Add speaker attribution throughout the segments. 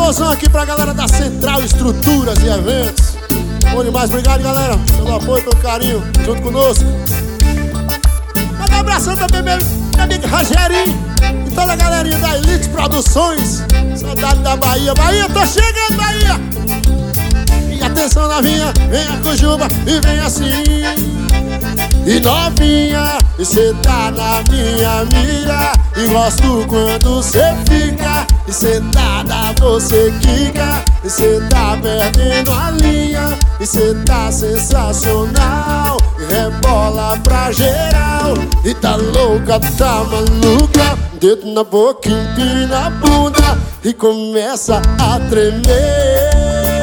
Speaker 1: Alôzão aqui pra galera da Central Estruturas e Eventos. Bom demais, obrigado galera pelo apoio, pelo carinho, junto conosco. Manda um abração também meu amigo Rogerinho e toda a galerinha da Elite Produções. Saudade da Bahia, Bahia, tô chegando Bahia. E atenção novinha, venha com juba e vem assim. E novinha, e cê tá na minha mira. E gosto quando cê fica e sentada você quica. E cê tá perdendo a linha e cê tá sensacional. E rebola pra geral e tá louca, tá maluca. Dedo na boca, empina a bunda e começa a tremer.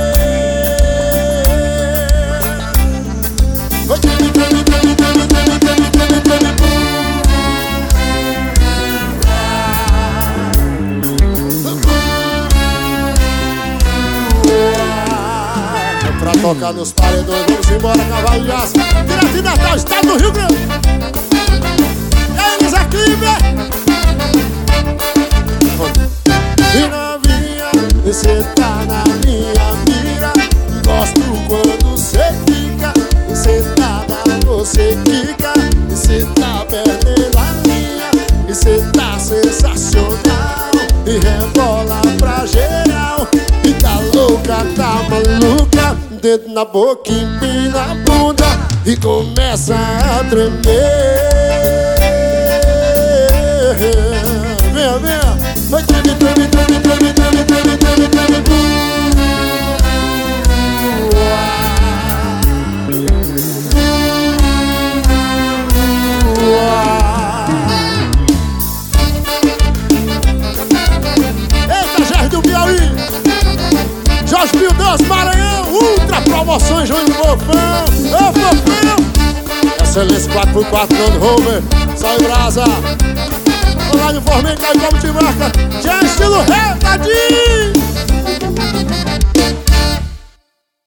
Speaker 1: Pra tocar nos paredões, vamos embora, cavalo de aço. Direto de Natal, estado do Rio Grande. E aí, Luiz Aclive. E novinha, e cê tá na minha mira. Gosto quando cê fica e sentada você quica. E cê tá perdendo a linha e cê tá sensacional. E rebola pra geral e tá louca, tá maluca. Dedo na boca, empina a bunda e começa a tremer. Venha, venha. Vai treme, treme, treme, treme, treme, treme, treme, treme. Eita, Jerry do Piauí, Jorge Pio Deus, Maranhão, Ultra Promoções, João do Fofão. Ô Fofão, Excelência 4x4, Land Rover, Sal e Brasa. Online Formente, aí como te marca, já estilo retadinho.